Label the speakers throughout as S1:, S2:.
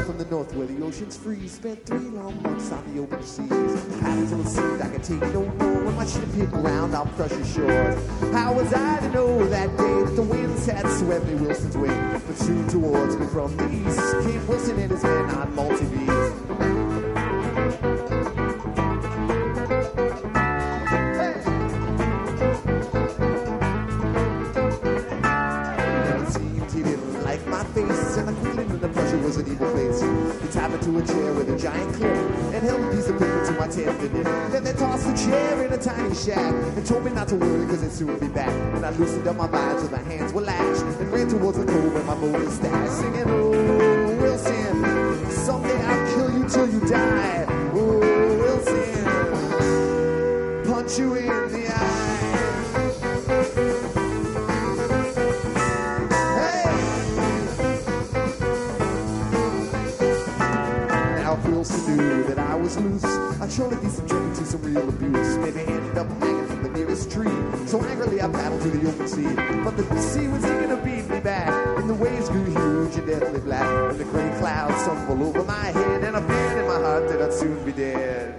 S1: from the north where the oceans freeze. Spent 3 long months on the open seas. Paddled till it seemed I could take no more. When my ship hit ground off Prussia's shores. How was I to know that day that the winds had swept me Wilson's way? But soon towards me from the east came Wilson and his men on multi-bees. An evil place. He tied me to a chair with a giant clip and held a piece of paper to my tendon. Then they tossed the chair in a tiny shack and told me not to worry because they'd soon be back. And I loosened up my vines with my hands were lashed and ran towards the cove where my boat is stashed, singing, "Oh, Wilson, someday I'll kill you till you die. Oh, Wilson, punch you in the eye." Wilson knew that I was loose. I'd surely be subjected to some real abuse. Maybe ended up hanging from the nearest tree. So angrily I paddled to the open sea. But the sea was eager to beat me back. And the waves grew huge and deathly black. And the gray clouds tumbled over my head. And I feared in my heart that I'd soon be dead.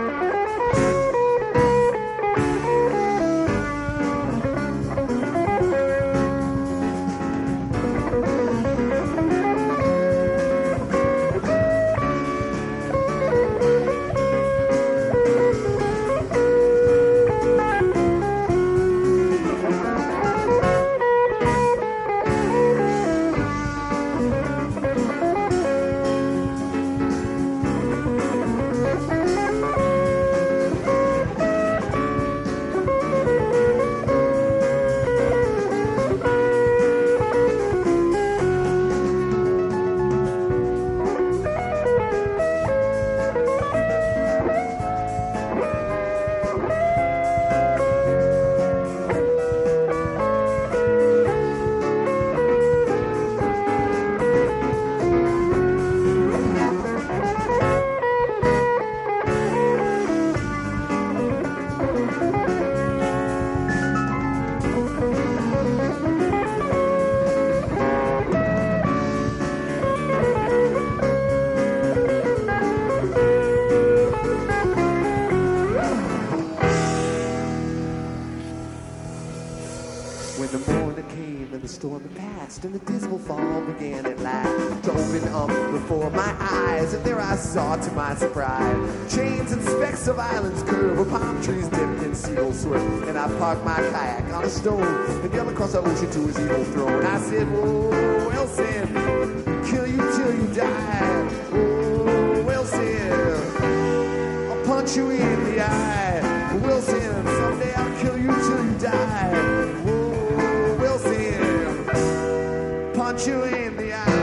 S1: And the dismal fall began at last to open up before my eyes, and there I saw, to my surprise, chains and specks of islands curve, where palm trees dipped in seagulls swerve. And I parked my kayak on a stone and yelled across the ocean to his evil throne. I said, "Whoa, Wilson, kill you till you die. Whoa, Wilson, I'll punch you in the eye. Wilson, someday I'll kill you till you die. Whoa, Wilson, punch you in the eye."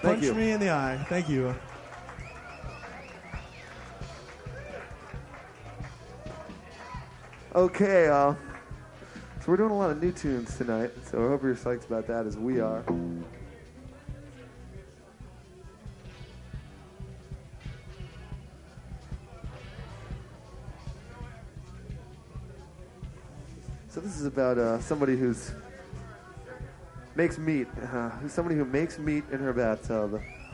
S1: Thank
S2: Punch
S1: you.
S2: me in the eye. Thank you.
S1: Okay, so we're doing a lot of new tunes tonight, so I hope you're psyched about that as we are. So this is about somebody who's makes meat, somebody who makes meat in her bathtub.